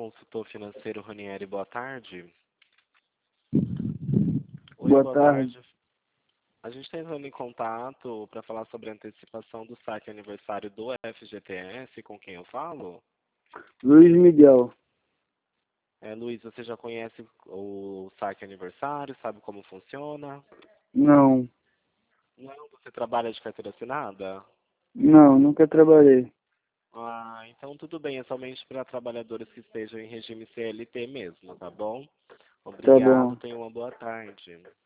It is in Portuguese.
consultor financeiro Ranieri, boa tarde. Oi, Boa tarde. A gente está entrando em contato para falar sobre a antecipação do saque aniversário do FGTS, com quem eu falo? Luiz Miguel. Luiz, você já conhece o saque aniversário, sabe como funciona? Não, Não, você trabalha de carteira assinada? não, nunca trabalhei. Então tudo bem, é somente para trabalhadores que estejam em regime CLT mesmo, tá bom? Tá Obrigado, bom. tenha uma boa tarde.